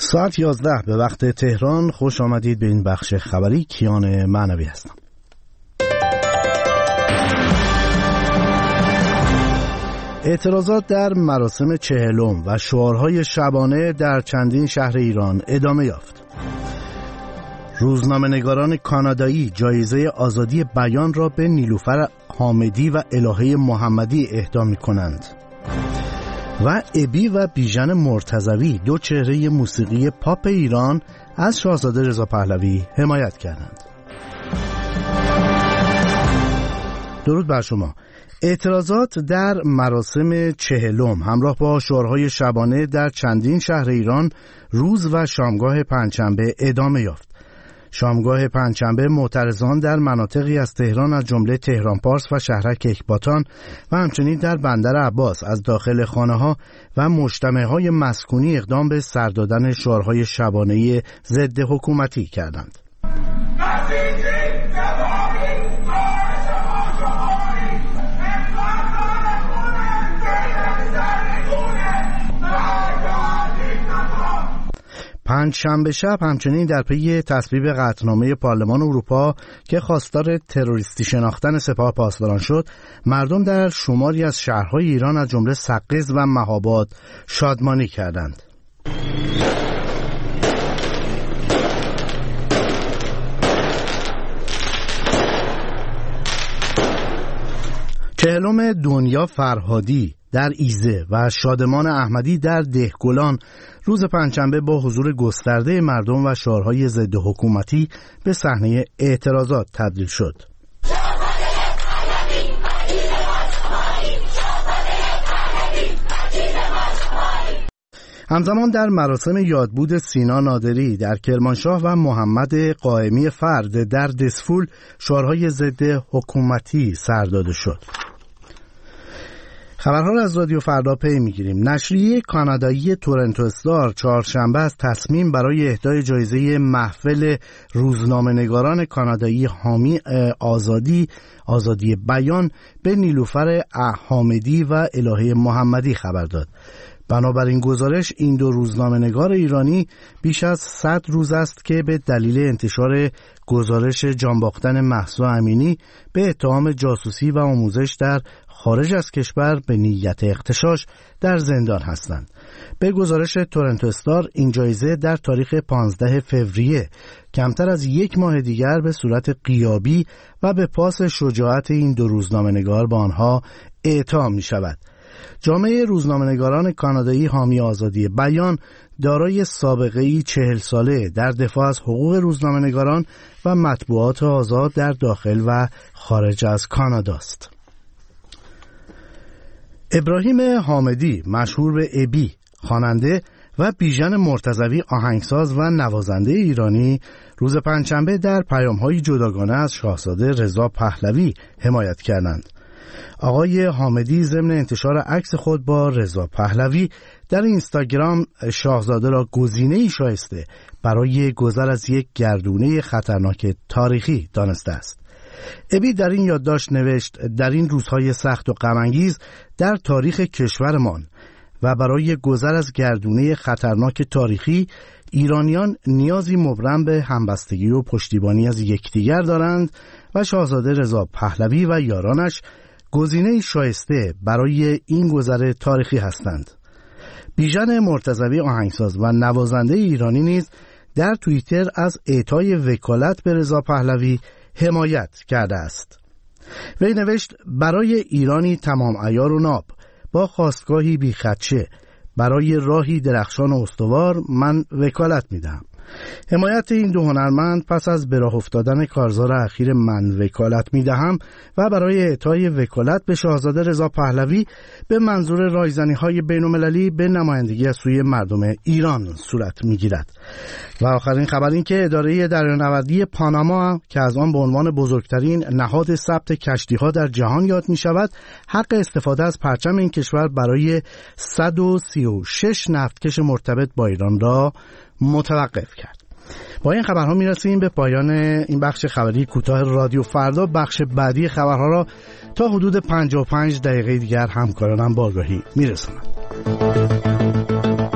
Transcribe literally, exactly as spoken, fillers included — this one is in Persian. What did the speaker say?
ساعت یازده به وقت تهران. خوش آمدید به این بخش خبری. کیان معنوی هستم. اعتراضات در مراسم چهلم و شعارهای شبانه در چندین شهر ایران ادامه یافت. روزنامه‌نگاران کانادایی جایزه آزادی بیان را به نیلوفر حامدی و الهه محمدی اهدا می‌کنند. و ابی و بیژن مرتضوی، دو چهره موسیقی پاپ ایران، از شاهزاده رضا پهلوی حمایت کردند. درود بر شما. اعتراضات در مراسم چهلم همراه با شعارهای شبانه در چندین شهر ایران روز و شامگاه پنجشنبه ادامه یافت. شامگاه پنجشنبه معترضان در مناطقی از تهران از جمله تهران پارس و شهرک اکباتان و همچنین در بندر عباس از داخل خانه‌ها و مجتمع‌های مسکونی اقدام به سر دادن شعارهای شبانه ضد حکومتی کردند. پنجشنبه شب همچنین در پی تصویب قطعنامه پارلمان اروپا که خواستار تروریستی شناختن سپاه پاسداران شد، مردم در شماری از شهرهای ایران از جمله سقز و مهاباد شادمانی کردند. چهلم دنیا فرهادی در ایزه و شادمان احمدی در دهگلان روز پنجشنبه با حضور گسترده مردم و شعارهای ضد حکومتی به صحنه اعتراضات تبدیل شد. همزمان در مراسم یادبود سینا نادری در کرمانشاه و محمد قائمی فرد در دسفول شعارهای ضد حکومتی سر داده شد. خبرها را از رادیو فردا پی میگیریم. نشریه کانادایی تورنتو استار چهارشنبه از تصمیم برای اهدای جایزه محفل روزنامه‌نگاران کانادایی حامی آزادی آزادی بیان به نیلوفر حامدی و الهه محمدی خبر داد. بنابراین گزارش، این دو روزنامه‌نگار ایرانی بیش از صد روز است که به دلیل انتشار گزارش جانباختن مهسا امینی به اتهام جاسوسی و آموزش در خارج از کشور به نیت اغتشاش در زندان هستند. به گزارش تورنتو استار، این جایزه در تاریخ پانزده فوریه کمتر از یک ماه دیگر به صورت غیابی و به پاس شجاعت این دو روزنامه‌نگار به آنها اعطا می شود. جامعه روزنامه‌نگاران کانادایی حامی آزادی بیان دارای سابقه‌ای چهل ساله در دفاع از حقوق روزنامه‌نگاران و مطبوعات آزاد در داخل و خارج از کانادا است. ابراهیم حامدی، مشهور به ابی، خواننده، و بیژن مرتضوی، آهنگساز و نوازنده ایرانی، روز پنجشنبه در پیام‌های جداگانه از شاهزاده رضا پهلوی حمایت کردند. آقای حامدی ضمن انتشار عکس خود با رضا پهلوی در اینستاگرام شاهزاده را گزینه‌ای شایسته برای گذر از یک گردونه خطرناک تاریخی دانسته است. ابی در این یادداشت نوشت: در این روزهای سخت و غم‌انگیز در تاریخ کشورمان و برای گذر از گردونه خطرناک تاریخی، ایرانیان نیازی مبرم به همبستگی و پشتیبانی از یکدیگر دارند و شاهزاده رضا پهلوی و یارانش گزینه شایسته برای این گذر تاریخی هستند. بیژن مرتضوی، آهنگساز و نوازنده ایرانی نیز در توییتر از اعطای وکالت به رضا پهلوی حمایت کرده است. وی نوشت: برای ایرانی تمام عیار و ناب، با خواستگاهی بی خدشه، برای راهی درخشان و استوار، من وکالت میدهم. حمایت این دو هنرمند پس از به راه افتادن کارزار اخیر من وکالت میدهم و برای اعطای وکالت به شاهزاده رضا پهلوی به منظور رایزنی‌های بین‌المللی به نمایندگی از سوی مردم ایران صورت میگیرد. و آخرین خبر این که اداره دریانوردی پاناما که از آن به عنوان بزرگترین نهاد ثبت کشتی‌ها در جهان یاد می‌شود، حق استفاده از پرچم این کشور برای صد و سی و شش نفتکش مرتبط با ایران را متوقف کرد. با این خبرها میرسیم به پایان این بخش خبری کوتاه رادیو فردا. بخش بعدی خبرها را تا حدود پنجاه و پنج دقیقه دیگر همکارانم با آگاهی میرسونم.